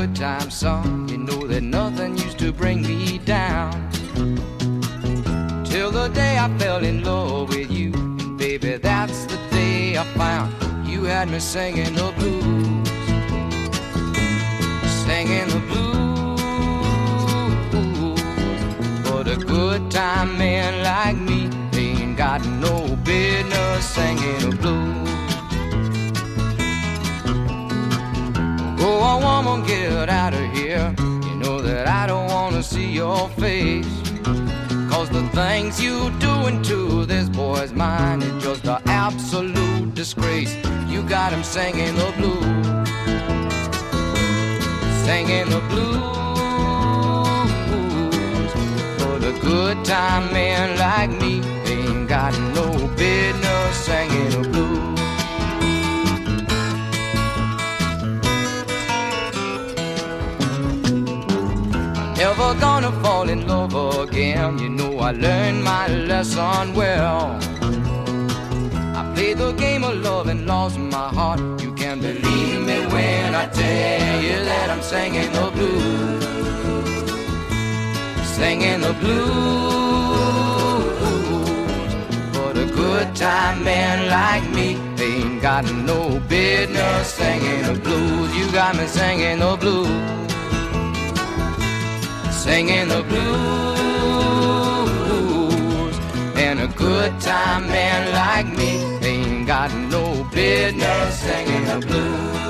good time song. You know that nothing used to bring me down. Till the day I fell in love with you. And baby, that's the day I found you had me singing the blues. Singing the blues. But a good time man like me ain't got no business singing the blues. Oh, I wanna get out of here. You know that I don't wanna see your face. Cause the things you doing to this boy's mind is just an absolute disgrace. You got him singing the blues. Singing the blues. But a good time man like me ain't got no business singing the blues. Never gonna fall in love again. You know I learned my lesson well. I played the game of love and lost my heart. You can believe me when I tell you that I'm singing the blues. Singing the blues. But a good time man like me ain't got no business singing the blues. You got me singing the blues. Singing the blues. And a good time man like me ain't got no business singing the blues.